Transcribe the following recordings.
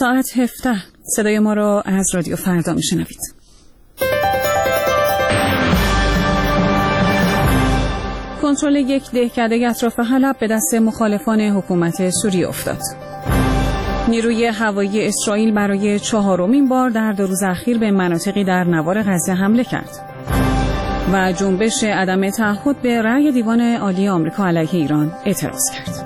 ساعت 17 صدای ما را از رادیو فردا میشنوید. کنترل یک دهکده اطراف حلب به دست مخالفان حکومت سوریه افتاد. نیروی هوایی اسرائیل برای 4مین بار در 2 روز اخیر به مناطقی در نوار غزه حمله کرد. و جنبش عدم تعهد به رأی دیوان عالی آمریکا علیه ایران اعتراض کرد.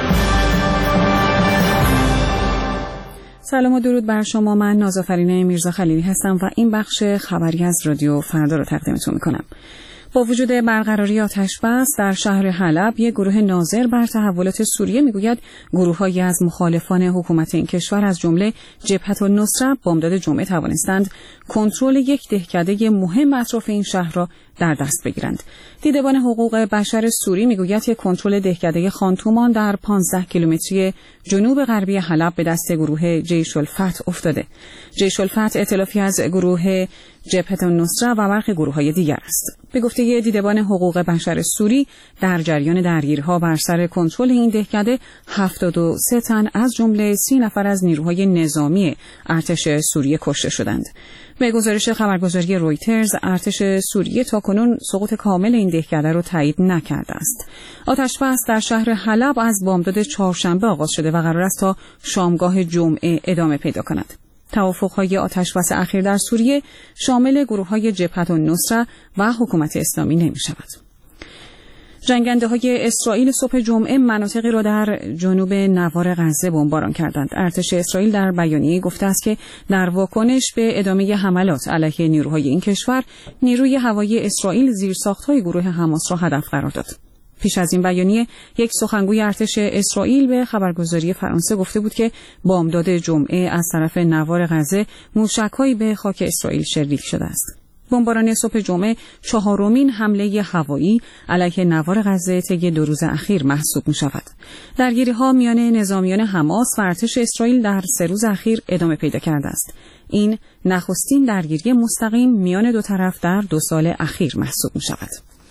سلام و درود بر شما. من نازآفرین میرزا خلیلی هستم و این بخش خبری از رادیو فردا را تقدیمتون میکنم. با وجود برقراری آتش‌بس در شهر حلب، یک گروه ناظر بر تحولات سوریه میگوید گروه‌هایی از مخالفان حکومت این کشور از جمله جبهة النصره بامداد جمعه توانستند کنترل یک دهکده مهم اطراف این شهر را در دست بگیرند. دیدبان حقوق بشر سوری میگوید که کنترل دهکده خانتومان در 15 کیلومتری جنوب غربی حلب به دست گروه جیش الفتح افتاده. جیش الفتح ائتلافی از گروه جبهة النصره و برخی گروه‌های دیگر است. به گفته دیدبان حقوق بشر سوری، در جریان درگیری‌ها بر سر کنترل این دهکده 73 تن از جمله 30 نفر از نیروهای نظامی ارتش سوریه کشته شدند. به گزارش خبرگزاری رویترز، ارتش سوریه تاکنون سقوط کامل این دهکده را تایید نکرده است. آتش‌بس در شهر حلب از بامداد چهارشنبه آغاز شده و قرار است تا شامگاه جمعه ادامه پیدا کند. توافق‌های آتش‌بس اخیر در سوریه شامل گروه‌های جبهة النصره و حکومت اسلامی نمی‌شود. جنگنده‌های اسرائیل صبح جمعه مناطقی را در جنوب نوار غزه بمباران کردند. ارتش اسرائیل در بیانیه‌ای گفته است که در واکنش به ادامه حملات علیه نیروهای این کشور، نیروی هوایی اسرائیل زیرساخت‌های گروه حماس را هدف قرار داد. پیش از این بیانیه، یک سخنگوی ارتش اسرائیل به خبرگزاری فرانسه گفته بود که بامداد جمعه از طرف نوار غزه موشک‌هایی به خاک اسرائیل شلیک شده است. بمباران صبح جمعه 4مین حمله هوایی علیه نوار غزه طی 2 روز اخیر محسوب می‌شود. درگیری‌ها میان نظامیان حماس و ارتش اسرائیل در 3 روز اخیر ادامه پیدا کرده است. این نخستین درگیری مستقیم میان دو طرف در 2 سال اخیر محسوب می‌شود.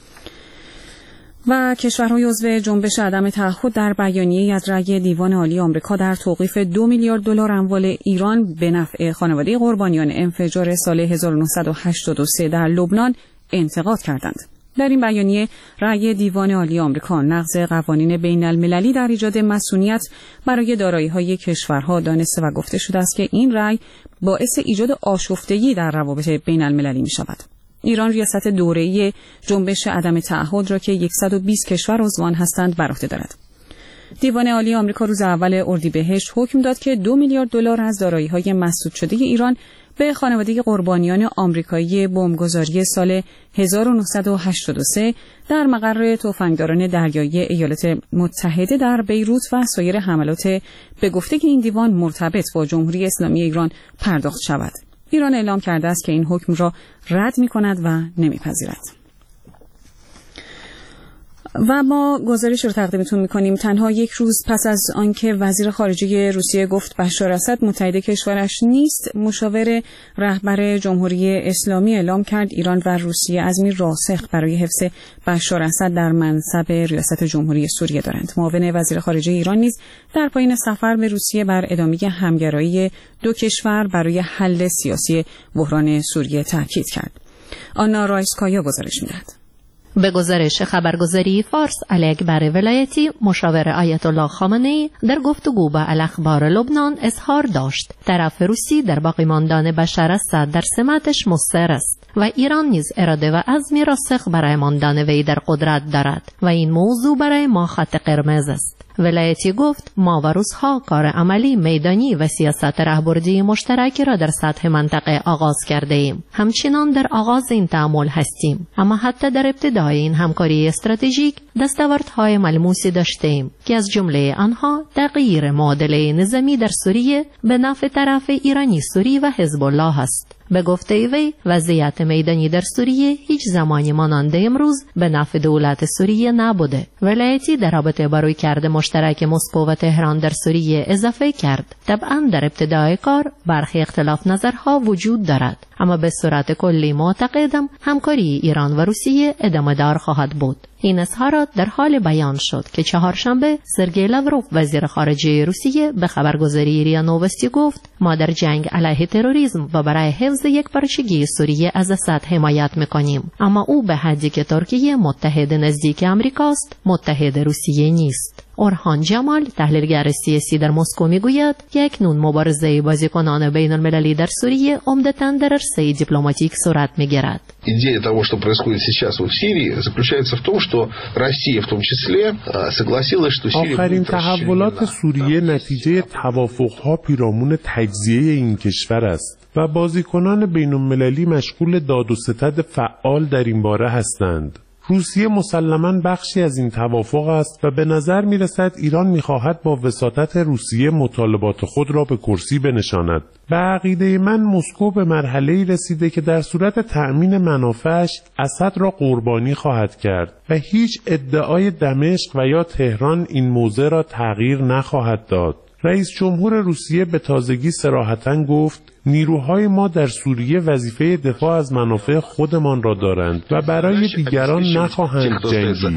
و کشورهای عضو جنبش عدم تعهد در بیانیه‌ای از رأی دیوان عالی آمریکا در توقیف 2 میلیارد دلار اموال ایران به نفع خانواده قربانیان انفجار سال 1983 در لبنان انتقاد کردند. در این بیانیه، رأی دیوان عالی آمریکا نقض قوانین بین المللی در ایجاد مسئولیت برای دارایی‌های کشورها دانسته و گفته شده است که این رأی باعث ایجاد آشفتگی در روابط بین المللی می‌شود. ایران ریاست دوره‌ای جنبش عدم تعهد را که 120 کشور عضو آن هستند بر عهده دارد. دیوان عالی آمریکا روز اول اردیبهشت حکم داد که 2 میلیارد دلار از دارایی‌های مسدود شده ایران به خانواده قربانیان آمریکایی بمبگذاری سال 1983 در مقر تفنگداران دریایی ایالات متحده در بیروت و سایر حملات به گفته این دیوان مرتبط با جمهوری اسلامی ایران پرداخت شود. ایران اعلام کرده است که این حکم را رد می‌کند و نمی‌پذیرد. و ما گزارش رو تقدیمتون می‌کنیم. تنها 1 روز پس از آنکه وزیر خارجه روسیه گفت بشار اسد متحد کشورش نیست، مشاور رهبر جمهوری اسلامی اعلام کرد ایران و روسیه عزمی راسخ برای حفظ بشار اسد در منصب ریاست جمهوری سوریه دارند. معاون وزیر خارجه ایران نیز در پایان سفر به روسیه بر ادامه همگرایی 2 کشور برای حل سیاسی بحران سوریه تاکید کرد. آنا رایسکایا گزارش می‌دهد. به گزارش خبرگزاری فارس، علی اکبر ولایتی، مشاور آیت الله خامنه‌ای، در گفتگو با الاخبار لبنان اظهار داشت طرف روسی در باقی ماندن بشار اسد در سمتش مصر است و ایران نیز اراده و عزمی راسخ برای ماندن وی در قدرت دارد و این موضوع برای ما خط قرمز است. ولایتی گفت ما و روس‌ها کار عملی، میدانی و سیاست راهبردی مشترکی را در سطح منطقه آغاز کرده ایم. همچنان در آغاز این تعامل هستیم، اما حتی در ابتدای این همکاری استراتژیک دستاوردهای ملموسی داشته ایم که از جمله آنها تغییر معادله نظامی در سوریه به نفع طرف ایرانی سوری و حزب الله است. به گفته وی، وضعیت میدانی در سوریه هیچ زمانی مانند امروز به نفع دولت سوریه نبوده. ولایتی در رابطه با رویکرد مشترک مسکو و تهران در سوریه اضافه کرد طبعا در ابتدای کار برخی اختلاف نظرها وجود دارد، اما به صورت کلی معتقدم همکاری ایران و روسیه ادامه دار خواهد بود. این اظهارات در حال بیان شد که چهارشنبه سرگئی لاوروف وزیر خارجه روسیه به خبرگزاری ریا نووستی گفت ما در جنگ علیه تروریسم و برای حفظ یکپارچگی سوریه از اسد حمایت میکنیم، اما او به حدی که ترکیه متحد نزدیک امریکاست متحد روسیه نیست. اورهان جمال تحلیلگر سیاسی در مسکو میگوید که اکنون مبارزه بازیکنان بین المللی در سوریه عمدتاً در عرصه دیپلماتیک صورت میگیرد. Идея того, что происходит сейчас в Сирии, заключается в том, что Россия в том числе согласилась, что Сирия آخرین تحولات سوریه نتیجه توافق‌ها پیرامون تجزیه این کشور است و بازیکنان بین‌المللی مشغول داد و ستد فعال در این باره هستند. روسیه مسلماً بخشی از این توافق است و به نظر می‌رسد ایران می‌خواهد با وساطت روسیه مطالبات خود را به کرسی بنشاند. به عقیده من مسکو به مرحله‌ای رسیده که در صورت تأمین منافعش اسد را قربانی خواهد کرد و هیچ ادعای دمشق و یا تهران این موضع را تغییر نخواهد داد. رئیس جمهور روسیه به تازگی صراحتاً گفت نیروهای ما در سوریه وظیفه دفاع از منافع خودمان را دارند و برای دیگران نخواهند جنگید.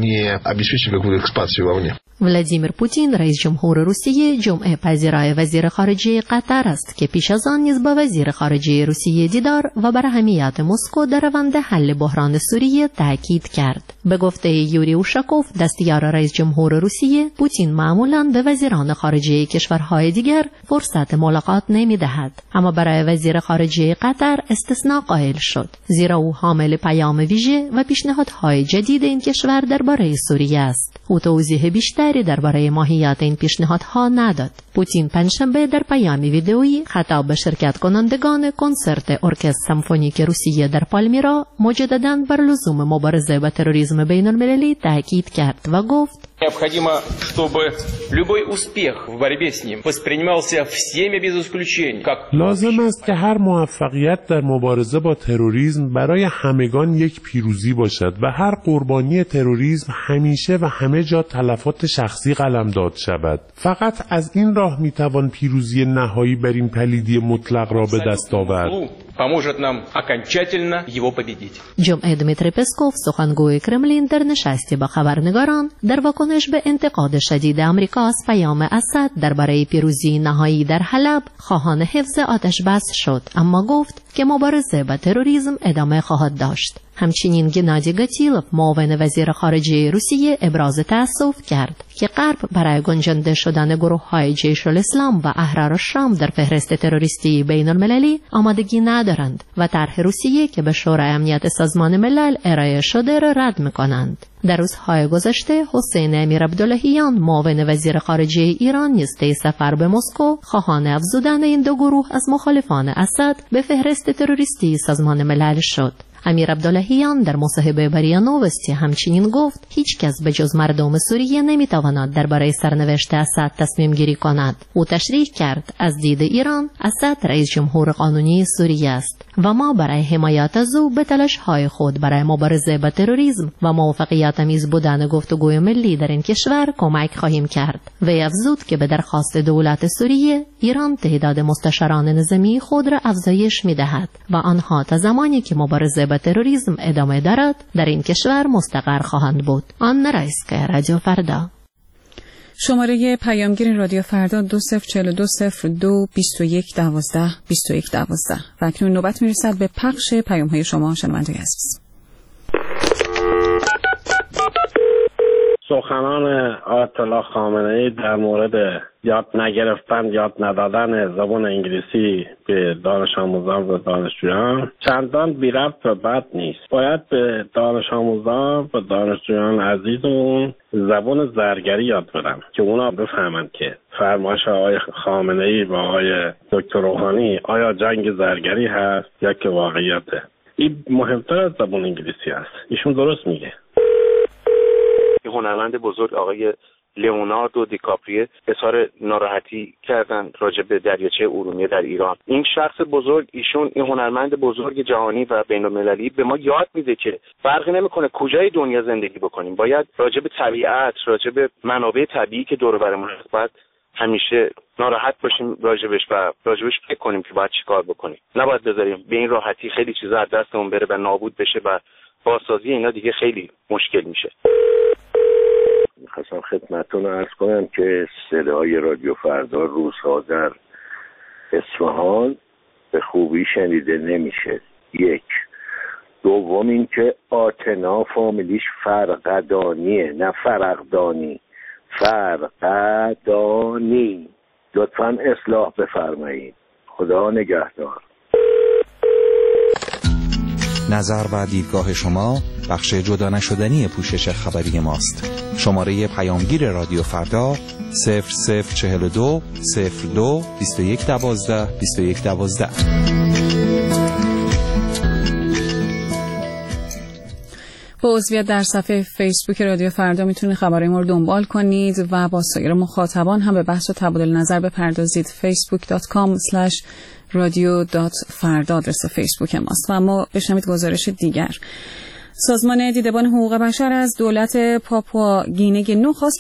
ولادیمیر پوتین رئیس جمهور روسیه جمعه پذیرای وزیر خارجه قطر است که پیش از آن نیز با وزیر خارجه روسیه دیدار و بر اهمیت مسکو در روند حل بحران سوریه تاکید کرد. به گفته یوری اوشاکوف دستیار رئیس جمهور روسیه، پوتین معمولاً به وزیران خارجه کشورهای دیگر فرصت ملاقات نمی‌دهد، اما برای وزیر خارجه قطر استثناء قائل شد، زیرا او حامل پیام ویژه و پیشنهادهای جدید این کشور درباره سوریه است. او توضیح بیشتری درباره ماهیت این پیشنهادها نداد. پوتین پنجشنبه در پیامی ویدئویی خطاب به شرکت کنندگان کنسرت ارکستر سمفونیک روسیه در پالمیرا مجدداً بر لزوم مبارزه با تروریسم بین المللی تاکید کرد و گفت необходимо, чтобы любой успех в борьбе с ним воспринимался всеми без исключения. لازم است که هر موفقیت در مبارزه با تروریسم برای همگان یک پیروزی باشد و هر قربانی تروریسم همیشه و همه جا تلفات شخصی قلمداد شود. فقط از این راه میتوان پیروزی نهایی بر این پلیدی مطلق را به دست آورد. Поможет нам окончательно его победить. جمعه دمیتری پسکوف سخنگوی کرملین در نشستی با خبرنگاران در واکنش به انتقاد شدید آمریکا از پیام اسد درباره پیروزی نهایی در حلب خواهان حفظ آتش بس شد، اما گفت که مبارزه با تروریسم ادامه خواهد داشت. همچنین گنادی گاتیلوف معاون وزیر خارجه روسیه ابراز تأسف کرد که غرب برای گنجانده شدن گروه‌های جیش الاسلام و احرار الشام در فهرست تروریستی بین المللی آمادگی ندارند و طرح روسیه که به شورای امنیت سازمان ملل ارائه شده را رد می‌کنند. در روزهای گذشته حسین امیرعبداللهیان معاون وزیر خارجه ایران نیز طی سفر به مسکو خواهان افزودن این دو گروه از مخالفان اسد به فهرست تروریستی سازمان ملل شد. امیرعبداللهیان در مصاحبه با ریا نووستی همچنین گفت هیچ کس به جز مردم سوریه نمیتواند درباره سرنوشت اسد تصمیم گیری کند. او تشریح کرد از دید ایران اسد رئیس جمهور قانونی سوریه است و ما برای حمایت از او به تلاش‌های خود برای مبارزه با تروریسم و موفقیت‌آمیز بودن گفتگوی ملی در این کشور کمک خواهیم کرد. وی افزود که به درخواست دولت سوریه ایران تعداد مستشاران نظامی خود را افزایش می‌دهد و آنها تا زمانی که مبارزه با تروریسم ادامه دارد در این کشور مستقر خواهند بود. آن رایسکا، رادیو فردا. شماره پیامگیر رادیو فردا 204202 2112 2112 و اکنون نوبت میرسد به پخش پیام‌های شما شنونده عزیز. سخنان آیت الله خامنه‌ای در مورد یاد نگرفتن، یاد ندادن زبان انگلیسی به دانش آموزان و دانشجویان چندان بی ربط و بد نیست. باید به دانش آموزان و دانشجویان عزیزمون زبان زرگری یاد بدن که اونا بفهمند که فرمایش آقای خامنه‌ای و آقای دکتر روحانی آیا جنگ زرگری هست یا که واقعیته. این مهمتر از زبان انگلیسی است. ایشون درست میگه. هنرمند بزرگ آقای لئوناردو دیکاپریو اظهار ناراحتی کردن راجع به دریاچه ارومیه در ایران. این شخص بزرگ، ایشون این هنرمند بزرگ جهانی و بین‌المللی به ما یاد میده که فرقی نمیکنه کجای دنیا زندگی بکنیم، باید راجع به طبیعت، راجع به منابع طبیعی که دور و برمون هست باید همیشه ناراحت باشیم راجبش و راجبش فکر کنیم که باید چیکار بکنیم. نباید بذاریم به این راحتی خیلی چیزا از دستمون بره و نابود بشه و بازسازی اینا دیگه خیلی مشکل میشه. میخواستم خدمتتون عرض کنم که صدای رادیو فردا روزها در اصفهان به خوبی شنیده نمیشه. یک. دوم این که آتنا فامیلیش فرقدانیه، نه فرقدانی، فرقدانی. لطفاً اصلاح بفرمایید. خدا نگهدار. نظر و دیدگاه شما بخش جدا نشدنی پوشش خبری ماست. شماره پیامگیر رادیو فردا 0042 02 21 12 21 12. با عضویت در صفحه فیسبوک رادیو فردا میتونید خبرهای ما رو دنبال کنید و با سایر مخاطبان هم به بحث و تبادل نظر بپردازید. facebook.com/radio.farda آدرس فیسبوک ماست. و اما بشنوید گزارش دیگر. سازمان دیدبان حقوق بشر از دولت پاپوا گینه نو خواست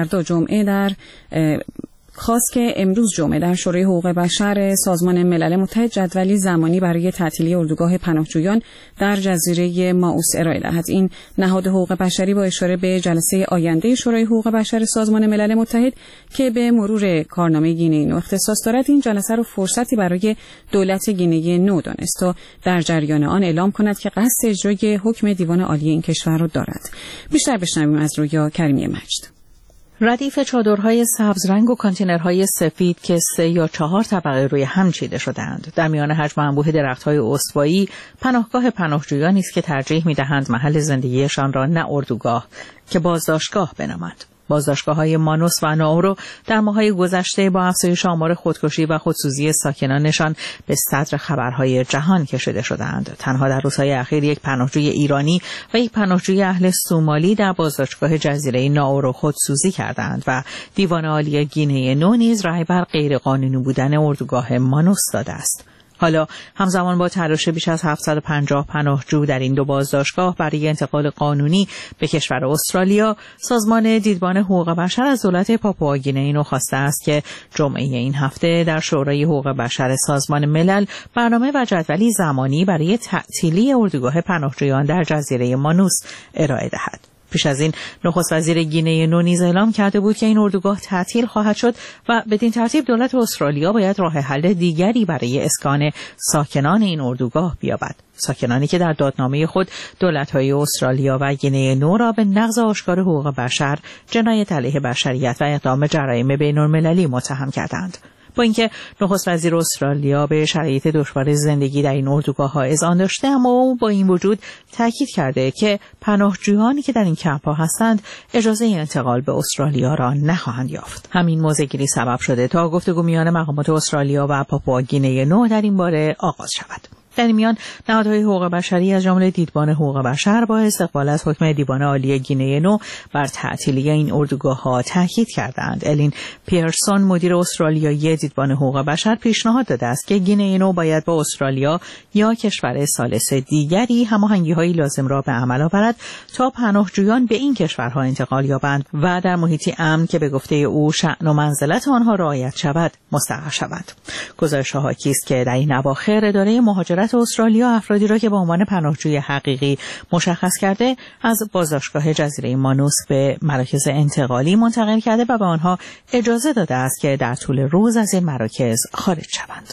که امروز جمعه در شورای حقوق بشر سازمان ملل متحد جدولی زمانی برای تعطیلی اردوگاه پناهجویان در جزیره مائوس ارائه دهد. این نهاد حقوق بشری با اشاره به جلسه آینده شورای حقوق بشر سازمان ملل متحد که به مرور کارنامه گینه نو اختصاص دارد، این جلسه را فرصتی برای دولت گینه نو دانست تا در جریان آن اعلام کند که قصد اجرای حکم دیوان عالی این کشور را دارد. بیشتر بشنویم از رویا کریمی مجد. ردیف چادرهای سبز رنگ و کانتینرهای سفید که 3 یا 4 طبقه روی هم چیده شده‌اند. در میان حجم انبوه درخت‌های استوایی، پناهگاه پناهجویانی است که ترجیح می‌دهند محل زندگیشان را نه اردوگاه که بازداشتگاه بنامند. بازداشتگاه‌های مانوس و ناورو در ماه‌های گذشته با افزایش آمار خودکشی و خودسوزی ساکنانشان به صدر خبرهای جهان کشیده شدند. تنها در روزهای اخیر یک پناهجوی ایرانی و یک پناهجوی اهل سومالی در بازداشتگاه جزیره ناورو خودسوزی کردند و دیوان عالی گینه نو نیز رأی بر غیرقانونی بودن اردوگاه مانوس داده است. حالا همزمان با تلاش بیش از 750 پناهجو در این دو بازداشتگاه برای انتقال قانونی به کشور استرالیا، سازمان دیدبان حقوق بشر از دولت پاپوا گینه نو خواسته است که جمعه این هفته در شورای حقوق بشر سازمان ملل برنامه و جدولی زمانی برای تعطیلی اردوگاه پناهجویان در جزیره مانوس ارائه دهد. پیش از این نخست وزیر گینه نو نیز اعلام کرده بود که این اردوگاه تعطیل خواهد شد و بدین ترتیب دولت استرالیا باید راه حل دیگری برای اسکان ساکنان این اردوگاه بیابد. ساکنانی که در دادنامه خود دولت‌های استرالیا و گینه نو را به نقض آشکار حقوق بشر، جنایت علیه بشریت و اقدام جرایم بین‌المللی متهم کردند. با اینکه نخست وزیر استرالیا به شرایط دشوار زندگی در این اردوگاه‌ها اذعان داشته، اما او با این وجود تاکید کرده که پناهجویانی که در این کمپ‌ها هستند اجازه انتقال به استرالیا را نخواهند یافت. همین موضع‌گیری سبب شده تا گفتگو میان مقامات استرالیا و پاپوا گینه نو در این باره آغاز شود. در این میان نهادهای حقوق بشری از جمله دیدبان حقوق بشر با استقبال از حکم دیوان عالی گینه نو بر تعطیلی این اردوگاه‌ها تاکید کردند. الین پیرسون مدیر استرالیایی دیدبان حقوق بشر پیشنهاد داده است که گینه نو باید با استرالیا یا کشور ثالث دیگری هماهنگی‌های لازم را به عمل آورد تا پناهجویان به این کشورها انتقال یابند و در محیطی امن که به گفته او شأن و منزلت آنها رعایت شود مستقر شوند. گزارش‌ها حاکی است که در این اواخر اداره مهاجرت استرالیا افرادی را که به عنوان پناهجوی حقیقی مشخص کرده از بازداشتگاه جزیره مانوس به مراکز انتقالی منتقل کرده و به آنها اجازه داده است که در طول روز از این مراکز خارج شوند.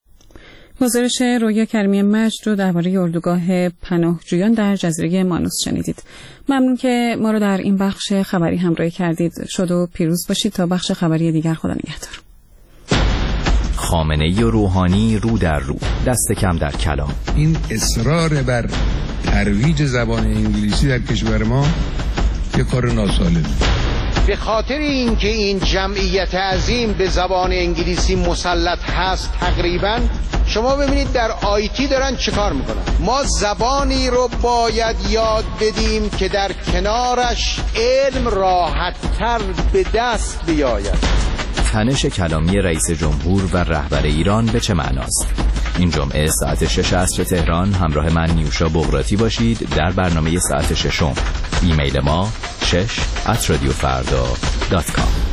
گزارش رویا کریمی مجد رو درباره اردوگاه پناهجویان در جزیره مانوس شنیدید. ممنون که ما رو در این بخش خبری همراهی کردید. شاد و پیروز باشید. تا بخش خبری دیگر خدا نگهدار. خامنه‌ای و روحانی رو در رو، دست کم در کلام. این اصرار بر ترویج زبان انگلیسی در کشور ما یه کار ناسالمه. به خاطر اینکه این جمعیت عظیم به زبان انگلیسی مسلط هست، تقریبا شما ببینید در آیتی دارن چه کار میکنن. ما زبانی رو باید یاد بدیم که در کنارش علم راحت‌تر به دست بیاید. تنش کلامی رئیس جمهور و رهبر ایران به چه معناست؟ این جمعه ساعت 6 عصر تهران همراه من نیوشا بغراتی باشید در برنامه ساعت 6. ایمیل ما 6@radiofarda.com.